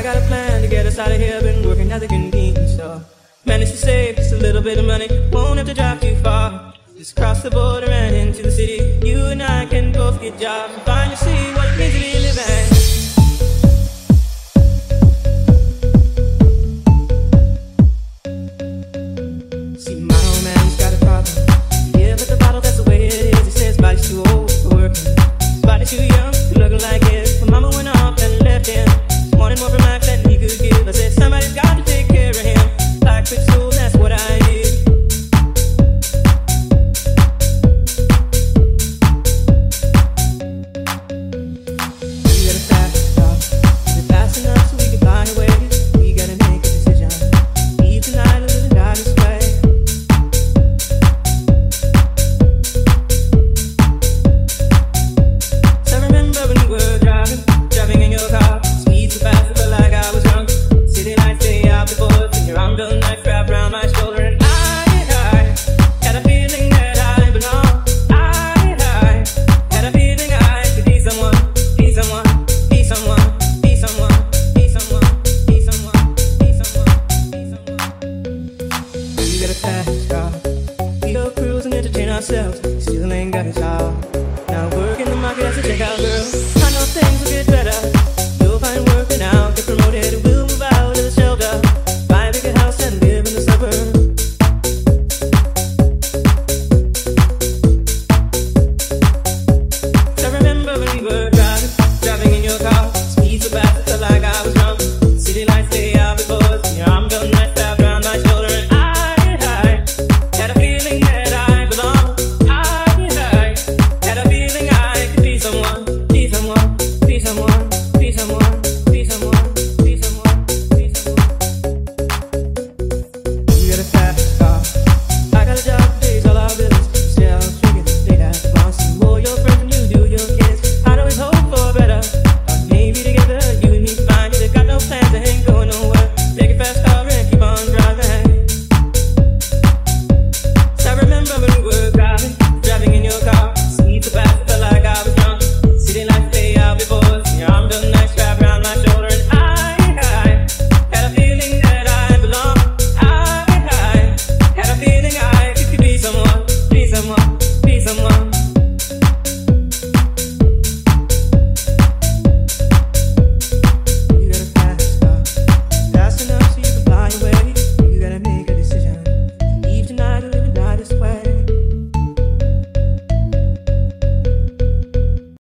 got a plan to get us out of here. Been working at the convenience store. Managed to save just a little bit of money. Won't have to drive too far. Just cross the border and into the city. You and I can both get jobs and finally see what it means